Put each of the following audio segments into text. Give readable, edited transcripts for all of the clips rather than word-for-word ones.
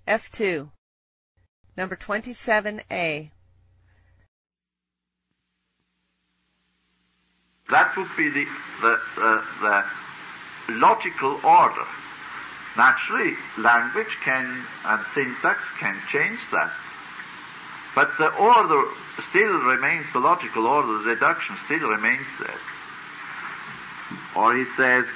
F2. Number 27A. That would be the logical order. Naturally, language can and syntax can change that. But the order still remains, the logical order, the deduction still remains there. Or he says,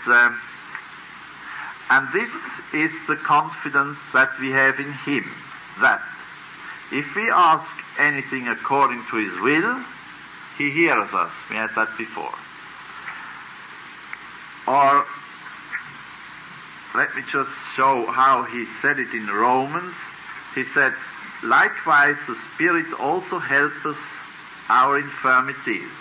and this is the confidence that we have in him, that if we ask anything according to his will, he hears us. We had that before. Or, let me just show how he said it in Romans. He said, likewise the Spirit also helps us our infirmities.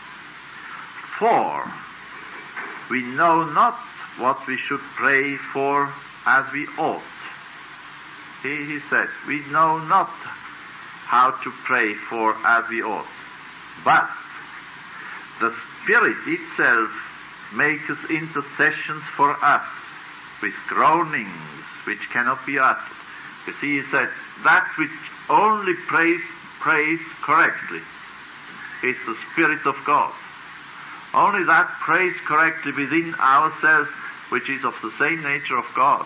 For we know not what we should pray for as we ought. He said, we know not how to pray for as we ought. But the Spirit itself makes intercessions for us with groanings which cannot be uttered. You see, he said, that which only prays correctly is the Spirit of God. Only that prays correctly within ourselves, which is of the same nature of God.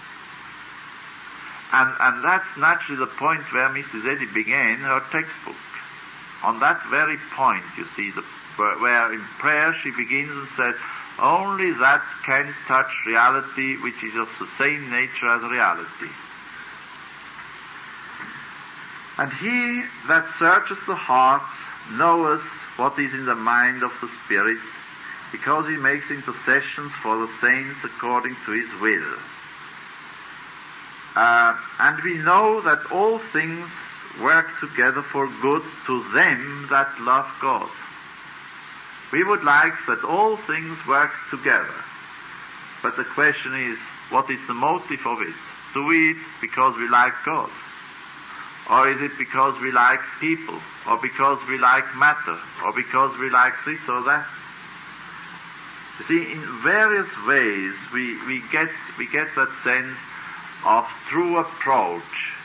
And that's naturally the point where Mrs. Eddy began her textbook. On that very point, you see, where in prayer she begins and says, only that can touch reality which is of the same nature as reality. And he that searcheth the hearts knoweth what is in the mind of the Spirit, because he makes intercessions for the saints according to his will. And we know that all things work together for good to them that love God. We would like that all things work together. But the question is, what is the motive of it? Do we because we like God? Or is it because we like people? Or because we like matter? Or because we like this or that? You see, in various ways we get that sense of true approach.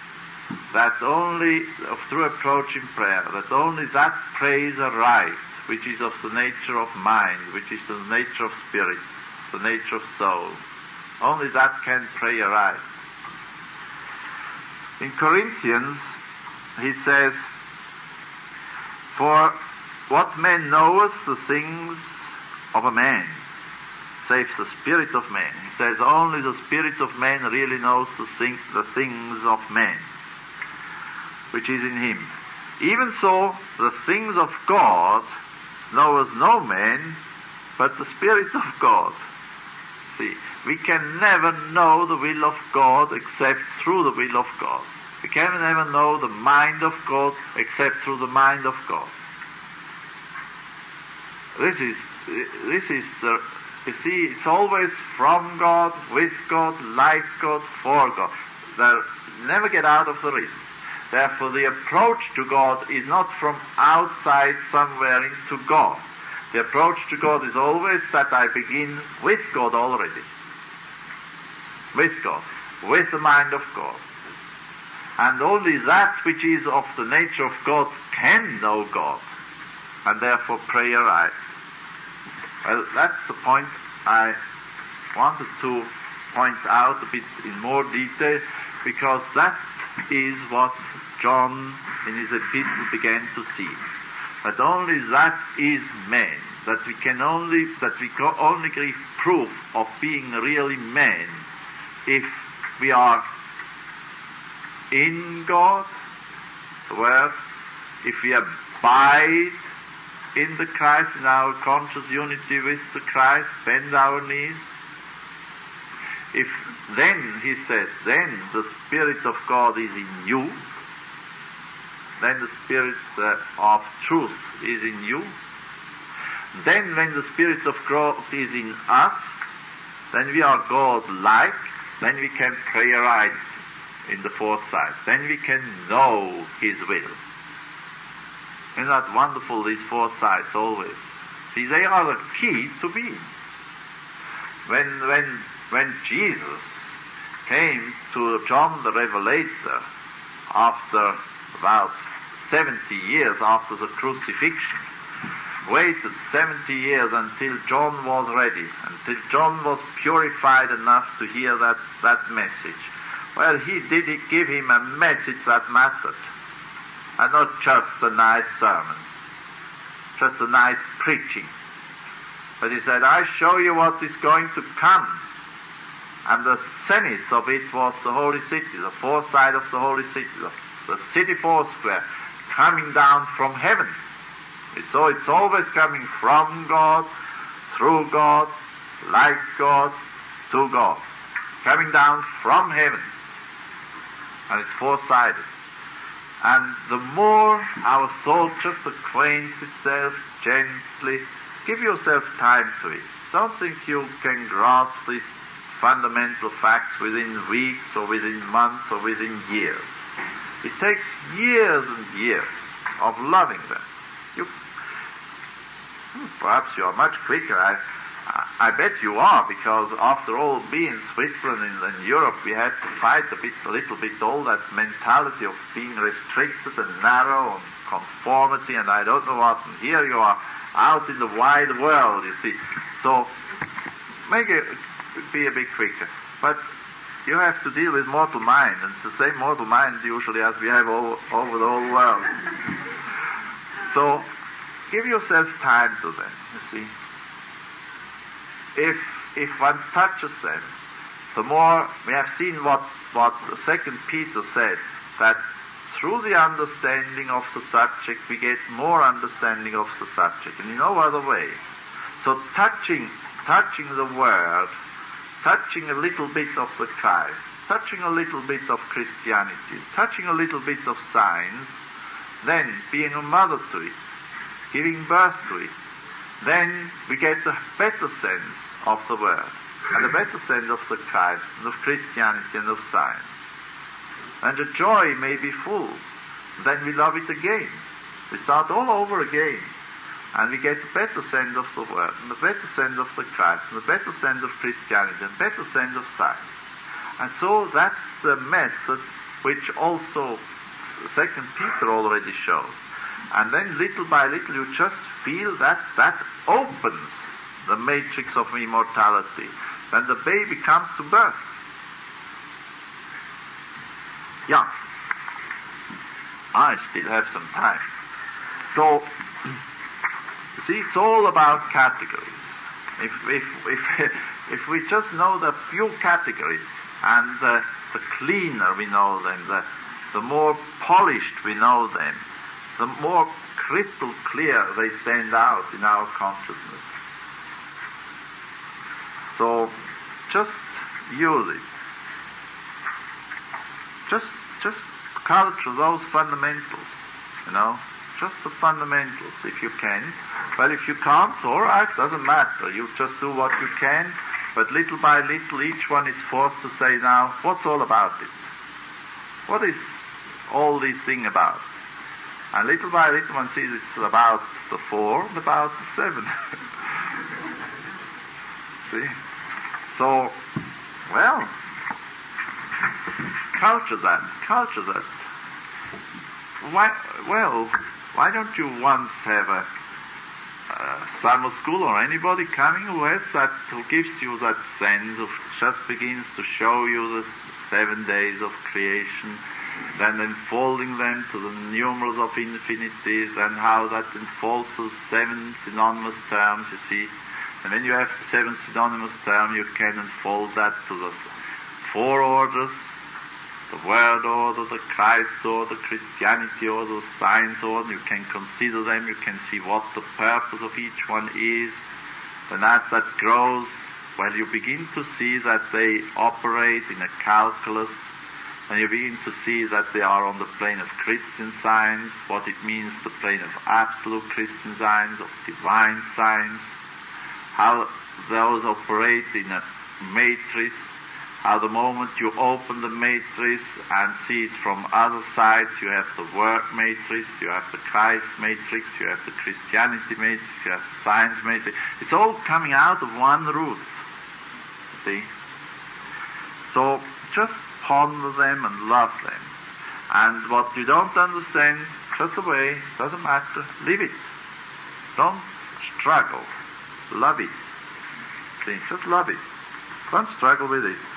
Through approach in prayer, that only that prays aright, which is of the nature of mind, which is the nature of spirit, the nature of soul. Only that can pray aright. In Corinthians, he says, for what man knoweth the things of a man, save the spirit of man. He says only the spirit of man really knows the things of man, which is in him. Even so, the things of God knoweth no man, but the Spirit of God. See, we can never know the will of God except through the will of God. We can never know the mind of God except through the mind of God. This is the, you see, it's always from God, with God, like God, for God. They never get out of the rhythm. Therefore, the approach to God is not from outside somewhere into God. The approach to God is always that I begin with God already. With God. With the mind of God. And only that which is of the nature of God can know God. And therefore pray aright. Well, that's the point I wanted to point out a bit in more detail, because that is what John in his epistle began to see. That only that is man, that we only give proof of being really man if we are in God, where if we abide in the Christ, in our conscious unity with the Christ, bend our knees. If then, he says, then the Spirit of God is in you, then the Spirit of truth is in you. Then when the Spirit of God is in us, then we are God-like, then we can pray aright in the foresight. Then we can know His will. Isn't that wonderful, these foresights always? See, they are the key to being. When Jesus came to John the Revelator after about 70 years after the crucifixion, waited 70 years until John was ready, until John was purified enough to hear that message. Well, he did give him a message that mattered, and not just a nice sermon, just a nice preaching. But he said, I show you what is going to come. And the zenith of it was the holy city, the foresight of the holy city, the city foursquare, coming down from heaven. So it's always coming from God, through God, like God, to God. Coming down from heaven. And it's four-sided. And the more our soul just acquaints itself gently, give yourself time to it. Don't think you can grasp these fundamental facts within weeks or within months or within years. It takes years and years of loving them. Perhaps you are much quicker. I bet you are, because after all, being in Switzerland and in Europe, we had to fight a little bit all that mentality of being restricted and narrow and conformity and I don't know what. And here you are out in the wide world, you see. So be a bit quicker. But you have to deal with mortal mind, and it's the same mortal mind usually as we have over the whole world. So give yourself time to them, you see. If one touches them, the more we have seen what 2 Peter said, that through the understanding of the subject we get more understanding of the subject, and in no other way. So touching the Word, touching a little bit of the Christ, touching a little bit of Christianity, touching a little bit of science, then being a mother to it, giving birth to it, then we get a better sense of the Word, and a better sense of the Christ, and of Christianity, and of science. And the joy may be full. Then we love it again. We start all over again. And we get a better sense of the Word, and a better sense of the Christ, and a better sense of Christianity, and a better sense of science. And so that's the method which also 2 Peter already shows. And then little by little you just feel that opens the matrix of immortality. Then the baby comes to birth. Yeah. I still have some time. So, you see, it's all about categories. If we just know the few categories, and the cleaner we know them, the more polished we know them, the more crystal clear they stand out in our consciousness. So, just use it. Just culture those fundamentals, just the fundamentals, if you can. Well, if you can't, all right, doesn't matter. You just do what you can, but little by little, each one is forced to say, now, what's all about it? What is all this thing about? And little by little, one sees it's about the 4 and about the 7. See? So, well, culture that. Why don't you once have a summer school or anybody coming who gives you that sense of, just begins to show you the 7 days of creation, then unfolding them to the numerals of infinities, and how that unfolds to 7 synonymous terms, you see. And when you have the 7 synonymous term, you can unfold that to the 4 orders, the Word order, the Christ order, the Christianity order, the Science order. You can consider them, you can see what the purpose of each one is. And as that grows, well, you begin to see that they operate in a calculus, and you begin to see that they are on the plane of Christian science, what it means, the plane of absolute Christian science, of divine science, how those operate in a matrix, how the moment you open the matrix and see it from other sides, you have the Word matrix, you have the Christ matrix, you have the Christianity matrix, you have the science matrix. It's all coming out of one root, see? So just ponder them and love them. And what you don't understand, just away, doesn't matter, leave it. Don't struggle. Love it. See, just love it. Don't struggle with it.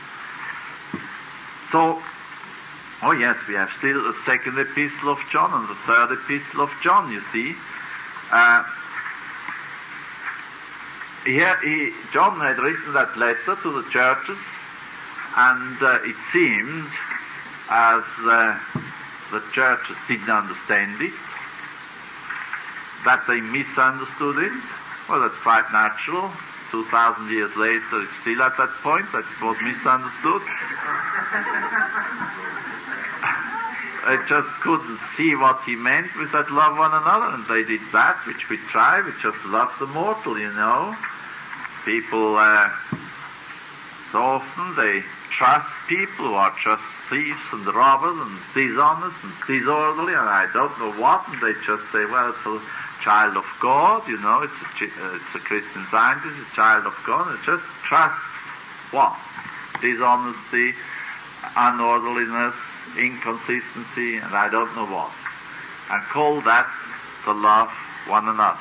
So, oh yes, we have still the second epistle of John and the third epistle of John, you see. John had written that letter to the churches, and it seemed as the churches didn't understand it, that they misunderstood it. Well, that's quite natural. 2,000 years later, it's still at that point that it was misunderstood. They just couldn't see what he meant with that love one another, and they did that, which we try, we just love the mortal, you know. People, so often they trust people who are just thieves and robbers and dishonest and disorderly, and I don't know what, and they just say, well, it's a child of God, you know, it's a Christian Scientist, a child of God, and just trust what? Dishonesty, unorderliness, inconsistency, and I don't know what, and call that to love one another.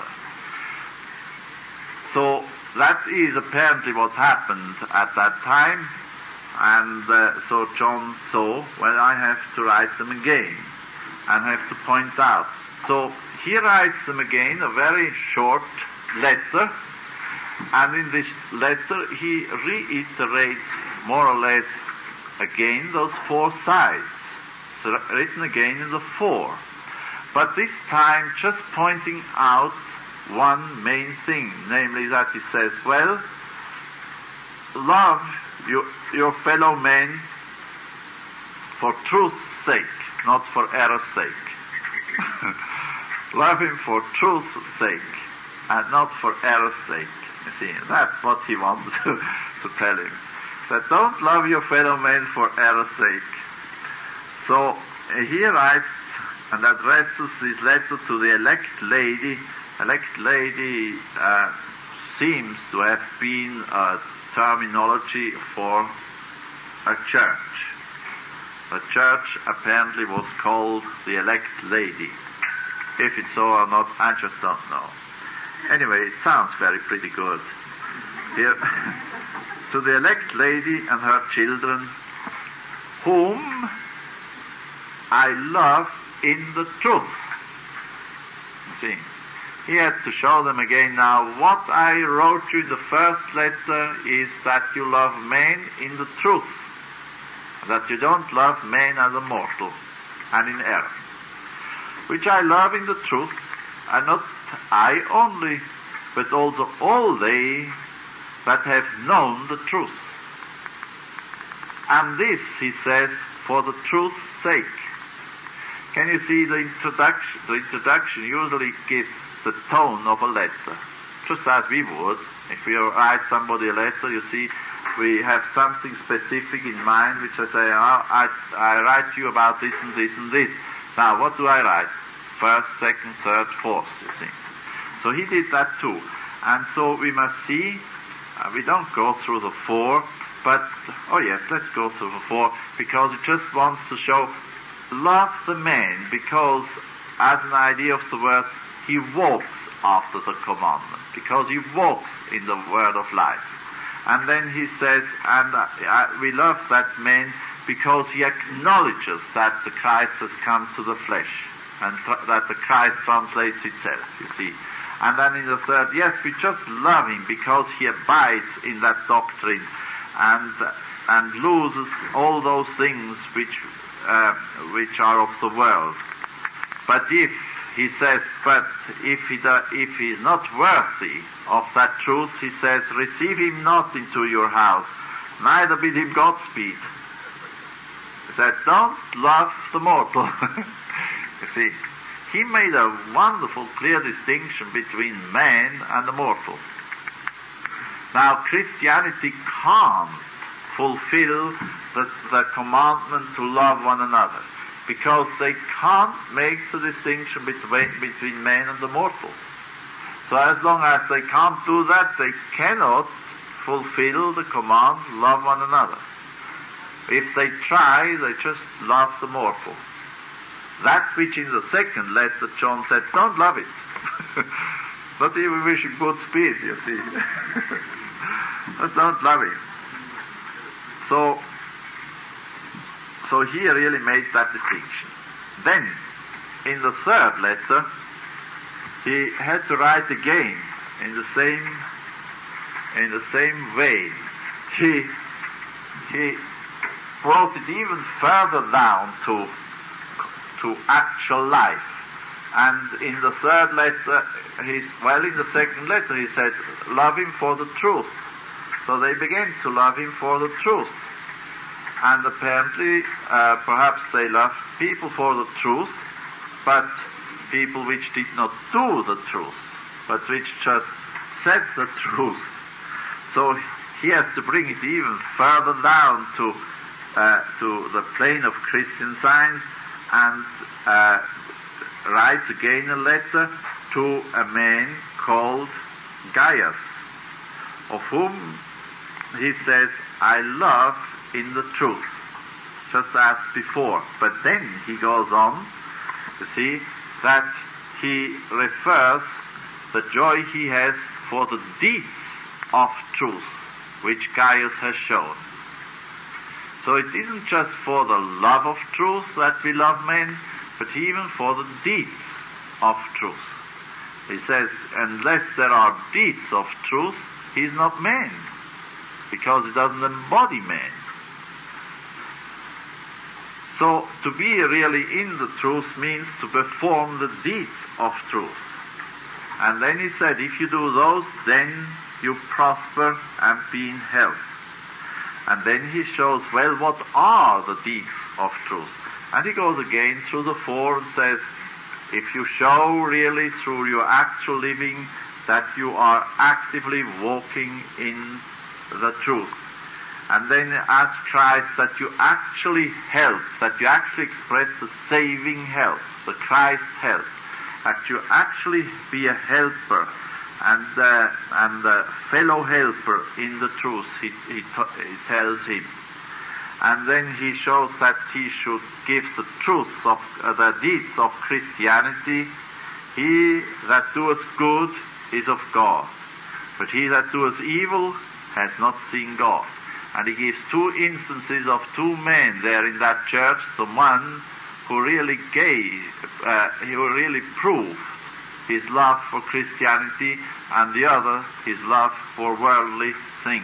So that is apparently what happened at that time, and so John saw, well, I have to write them again, and have to point out. So he writes them again, a very short letter, and in this letter he reiterates more or less again those four sides, so written again in the four, but this time just pointing out one main thing, namely that he says, well, love your fellow men for truth's sake, not for error's sake. Love him for truth's sake and not for error's sake. You see, that's what he wanted to tell him. That don't love your fellow men for error's sake. So he writes and addresses this letter to the elect lady. Elect lady seems to have been a terminology for a church. The church apparently was called the elect lady. If it's so or not, I just don't know. Anyway, it sounds very pretty good. Here, to the elect lady and her children, whom I love in the truth. See, he had to show them again now, what I wrote you in the first letter is that you love men in the truth, that you don't love men as a mortal and in error, which I love in the truth, and not I only, but also all they that have known the truth. And this, he says, for the truth's sake. Can you see the introduction? The introduction usually gives the tone of a letter, just as we would. If we write somebody a letter, you see, we have something specific in mind, which I say, I write you about this and this and this. Now, what do I write? First, second, third, fourth, you see. So he did that too. And so we must see, we don't go through the four, but, oh yes, let's go through the four, because it just wants to show, love the man, because as an idea of the word, he walks after the commandment, because he walks in the word of life. And then he says, and we love that man because he acknowledges that the Christ has come to the flesh, and that the Christ translates itself, you see. And then in the third, yes, we just love him because he abides in that doctrine and loses all those things which are of the world. But if, he says, but if he is not worthy of that truth, he says, receive him not into your house, neither bid him Godspeed. He said, don't love the mortal. You see, he made a wonderful, clear distinction between man and the mortal. Now, Christianity can't fulfill the commandment to love one another, because they can't make the distinction between man and the mortal. So as long as they can't do that, they cannot fulfill the command, love one another. If they try, they just love the morsel. That which in the second letter John said, don't love it. Not even wish him good speed, you see. But don't love it. So he really made that distinction. Then, in the third letter, he had to write again in the same vein. He brought it even further down to actual life. And in the third letter, in the second letter he said, love him for the truth. So they began to love him for the truth. And apparently, perhaps they loved people for the truth, but people which did not do the truth, but which just said the truth. So he has to bring it even further down to the plane of Christian Science and writes again a letter to a man called Gaius, of whom he says, I love in the truth, just as before. But then he goes on, you see, that he refers the joy he has for the deeds of truth, which Gaius has shown. So it isn't just for the love of truth that we love men, but even for the deeds of truth. He says, unless there are deeds of truth, he's not man, because he doesn't embody man. So to be really in the truth means to perform the deeds of truth. And then he said, if you do those, then you prosper and be in health. And then he shows, well, what are the deeds of truth? And he goes again through the four and says, if you show really through your actual living that you are actively walking in the truth, and then ask Christ that you actually help, that you actually express the saving help, the Christ help, that you actually be a helper and a fellow helper in the truth, he tells him. And then he shows that he should give the truth of the deeds of Christianity. He that doeth good is of God, but he that doeth evil has not seen God. And he gives two instances of two men there in that church, the one who really who really proved his love for Christianity, and the other his love for worldly things.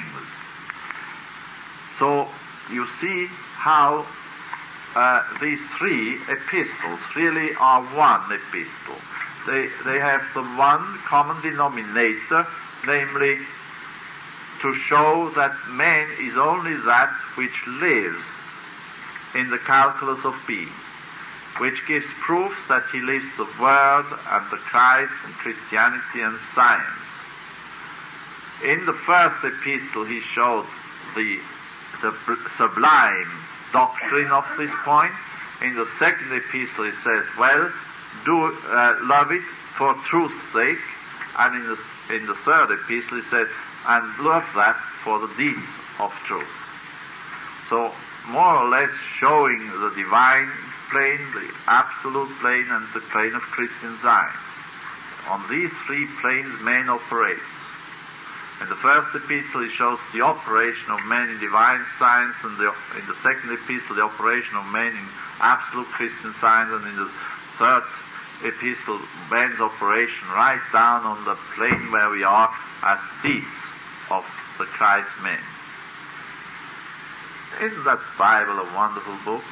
So you see how these three epistles really are one epistle. They have the one common denominator, namely to show that man is only that which lives in the calculus of being, which gives proof that he lives the Word and the Christ and Christianity and science. In the first epistle he shows the sublime doctrine of this point. In the second epistle he says, well, do love it for truth's sake. And in the third epistle he says, and love that for the deeds of truth. So more or less showing the divine plane, the absolute plane, and the plane of Christian science. On these three planes man operates. In the first epistle he shows the operation of man in divine science, and in the second epistle the operation of man in absolute Christian science, and in the third epistle man's operation right down on the plane where we are as deeds of the Christ man. Isn't that Bible a wonderful book?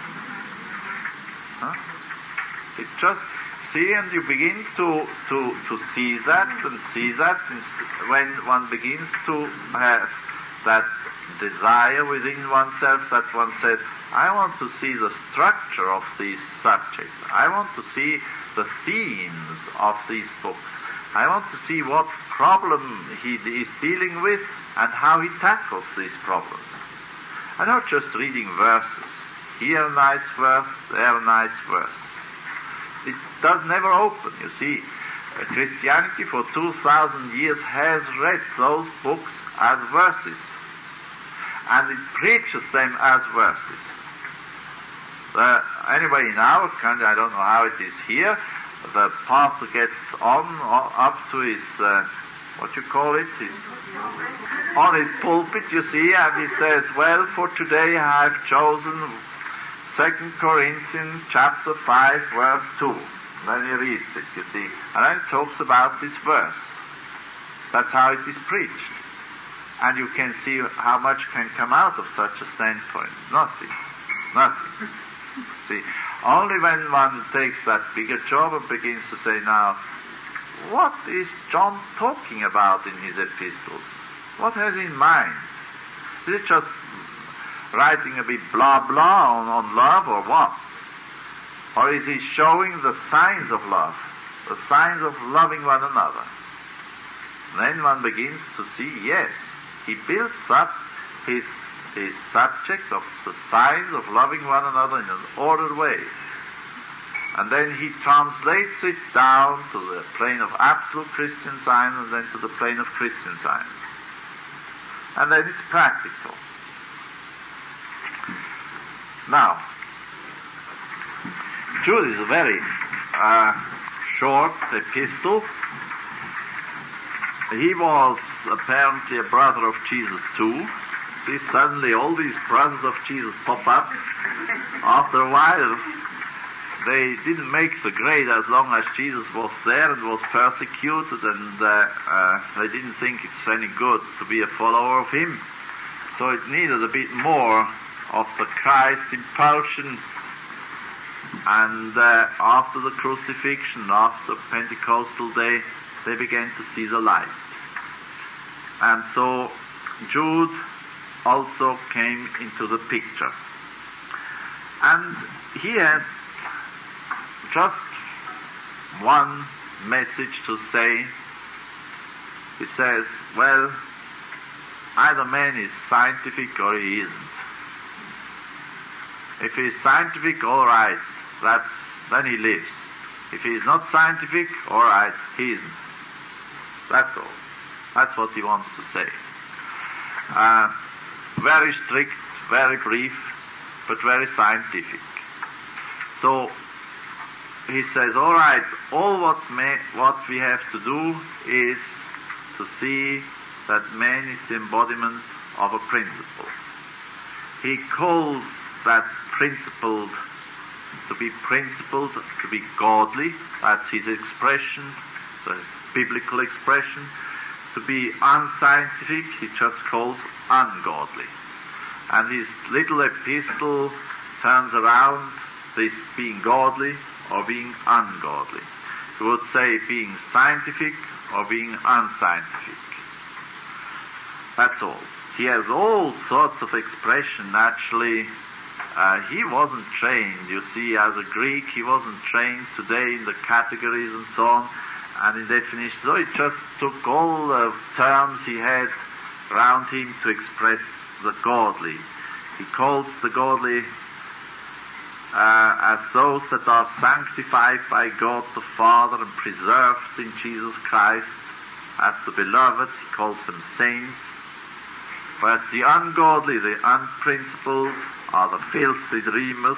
Huh? It just see, and you begin to see that and see that when one begins to have that desire within oneself, that one says, I want to see the structure of these subjects. I want to see the themes of these books. I want to see what problem he is dealing with and how he tackles these problems. I'm not just reading verses. Here a nice verse, there a nice verse. It does never open, you see. Christianity for 2,000 years has read those books as verses. and it preaches them as verses. Anyway, in our country, I don't know how it is here, the pastor gets up to his, on his pulpit, you see, and he says, well, for today I have chosen 2 Corinthians chapter 5, verse 2. Then he reads it, you see, and then it talks about this verse. That's how it is preached. And you can see how much can come out of such a standpoint. Nothing. See, only when one takes that bigger job and begins to say, now, what is John talking about in his epistles? What has he in mind? Is it just writing a bit blah blah on love or what? Or is he showing the signs of love, the signs of loving one another? Then one begins to see, yes, he builds up his subject of the signs of loving one another in an ordered way. And then he translates it down to the plane of absolute Christian science and then to the plane of Christian science. And then it's practical. Now, Jude is a very short epistle. He was apparently a brother of Jesus too. See, suddenly all these brothers of Jesus pop up. After a while, they didn't make the grade as long as Jesus was there and was persecuted, and they didn't think it's any good to be a follower of him. So it needed a bit more of the Christ impulsion. And after the crucifixion, after Pentecostal day, they began to see the light. And so Jude also came into the picture. And he has just one message to say. He says, well, either man is scientific or he isn't. If he is scientific, all right, then he lives. If he is not scientific, all right, he isn't. That's all. That's what he wants to say. Very strict, very brief, but very scientific. So he says, all right, all what we have to do is to see that man is the embodiment of a principle. He calls that principled to be principled, to be godly. That's his expression, the biblical expression. To be unscientific, he just calls ungodly. And his little epistle turns around this being godly or being ungodly. He would say being scientific or being unscientific. That's all. He has all sorts of expression. Actually, he wasn't trained, you see, as a Greek. He wasn't trained today in the categories and so on, and in definitions. So he just took all the terms he had around him to express the godly. He calls the godly as those that are sanctified by God the Father and preserved in Jesus Christ. As the beloved, he calls them saints. Whereas the ungodly, the unprincipled, are the filthy dreamers,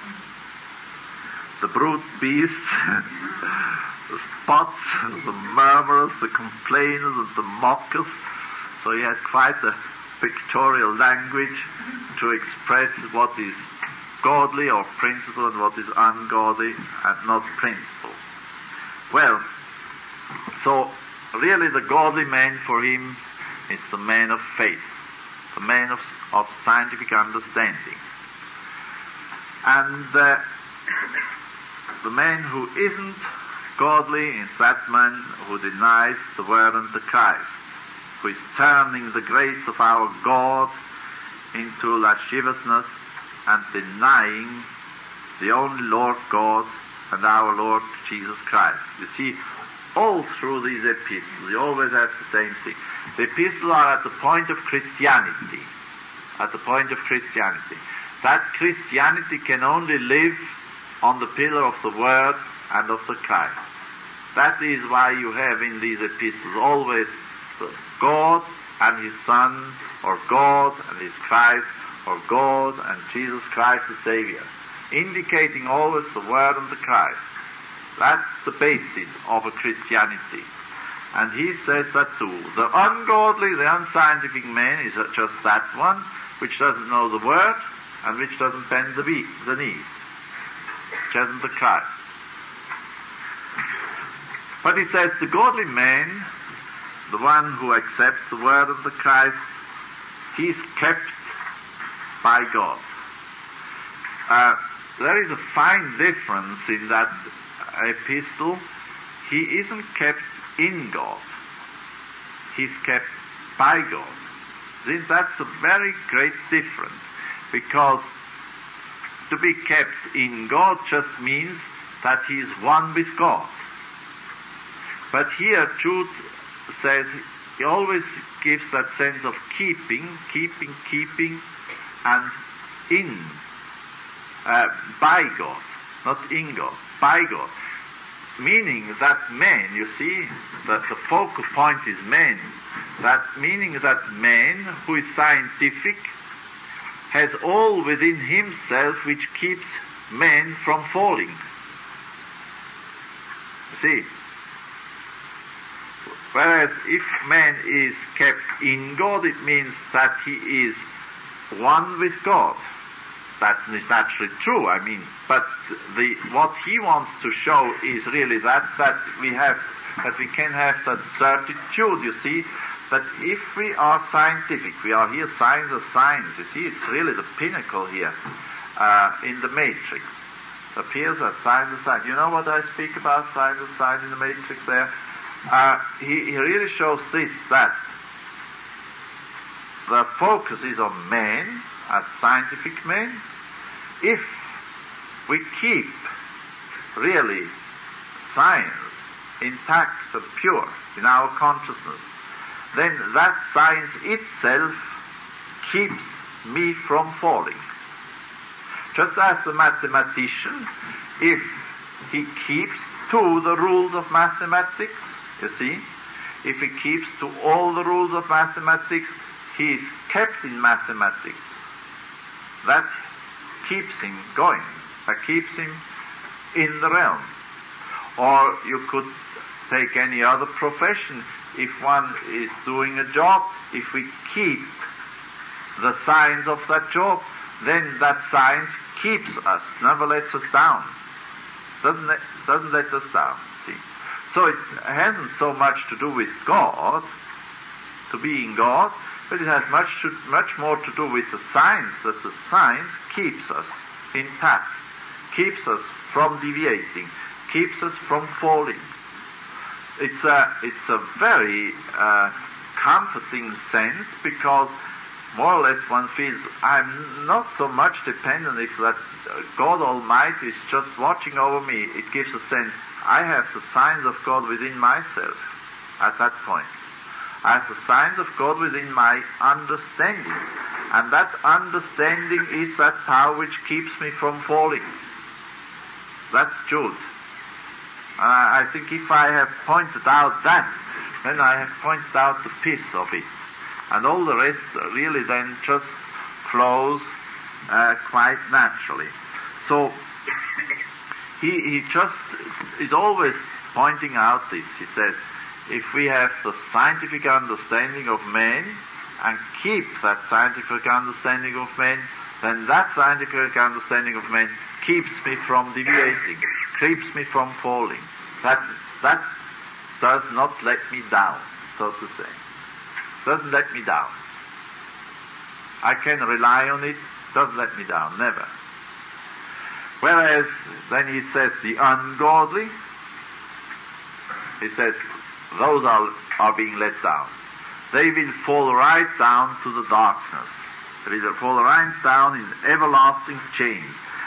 the brute beasts, the spots, the murmurers, the complainers, and the mockers. So he has quite a pictorial language to express what is godly or principle and what is ungodly and not principle. Well, so really the godly man for him is the man of faith, the man of scientific understanding. And the man who isn't godly is that man who denies the Word and the Christ, who is turning the grace of our God into lasciviousness and denying the only Lord God and our Lord Jesus Christ. You see, all through these epistles, you always have the same thing. The epistles are at the point of Christianity. At the point of Christianity. That Christianity can only live on the pillar of the Word and of the Christ. That is why you have in these epistles always God and his Son, or God and his Christ, or God and Jesus Christ the Savior, indicating always the Word and the Christ. That's the basis of a Christianity. And he says that too. The ungodly, the unscientific man is just that one which doesn't know the Word and which doesn't bend the knees, which hasn't the Christ. But he says the godly man, the one who accepts the Word of the Christ, he is kept by God. There is a fine difference in that epistle. He isn't kept in God. He's kept by God. That's a very great difference, because to be kept in God just means that he is one with God. But here Jude says, he always gives that sense of keeping, and in, by God, not in God, by God. Meaning that man, you see, that the focal point is man. That meaning that man who is scientific has all within himself which keeps man from falling. You see? Whereas if man is kept in God, it means that he is one with God. That is naturally true, but what he wants to show is really that we can have that certitude, you see, that if we are scientific, we are here signs of science, you see, it's really the pinnacle here in the matrix. It appears as signs of science. You know what I speak about, signs of science in the matrix there? He really shows this, that the focus is on man, as scientific man. If we keep really science intact and pure in our consciousness, then that science itself keeps me from falling. Just as the mathematician, if he keeps to the rules of mathematics, you see, if he keeps to all the rules of mathematics, he is kept in mathematics. That keeps him going. That keeps him in the realm. Or you could take any other profession. If one is doing a job, if we keep the science of that job, then that science keeps us, never lets us down. Doesn't let us down. See? So it hasn't so much to do with God, to being God, but it has much more to do with the science, that the science keeps us intact, keeps us from deviating, keeps us from falling. It's a very comforting sense, because more or less one feels I'm not so much dependent if that God Almighty is just watching over me. It gives a sense I have the signs of God within myself at that point. I have the signs of God within my understanding. And that understanding is that power which keeps me from falling. That's Jude. I think if I have pointed out that, then I have pointed out the piece of it. And all the rest really then just flows quite naturally. So he just is always pointing out this. He says, if we have the scientific understanding of man and keep that scientific understanding of man, then that scientific understanding of man keeps me from deviating, keeps me from falling. That does not let me down, so to say. Doesn't let me down. I can rely on it, doesn't let me down, never. Whereas, then he says, the ungodly, he says, those are being let down. They will fall right down to the darkness. They will fall right down in everlasting chains.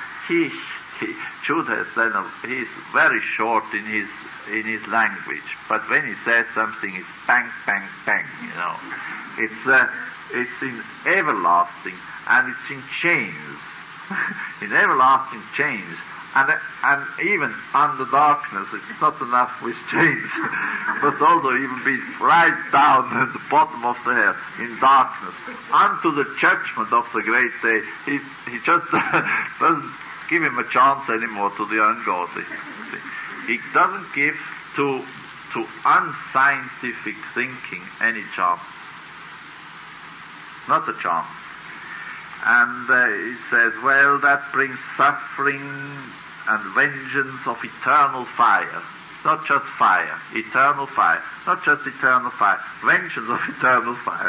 Jude has said, he's very short in his language, but when he says something, it's bang, bang, bang, you know. It's in everlasting, and it's in chains. In everlasting chains, And even under darkness, it's not enough with chains, but also even be right down at the bottom of the hell, in darkness, unto the judgment of the great day. He just doesn't give him a chance anymore to the ungodly. He doesn't give to unscientific thinking any chance. Not a chance. And he says, well, that brings suffering and vengeance of eternal fire. Not just fire, eternal fire. Not just eternal fire, vengeance of eternal fire.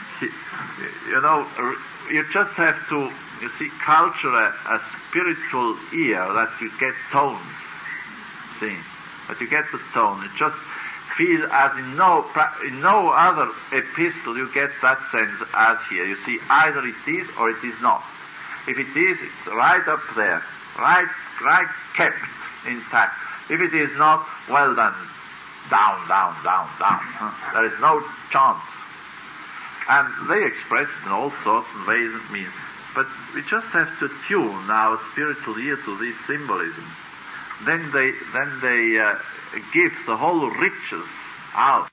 You just have to, culture a spiritual ear that you get tones. See? That you get the tone. You just feel as in no other epistle you get that sense as here. You see, either it is or it is not. If it is, it's right up there. Right kept intact. If it is not, well then, down. There is no chance. And they express it in all sorts of ways and means. But we just have to tune our spiritual ear to these symbolisms. Then they give the whole riches out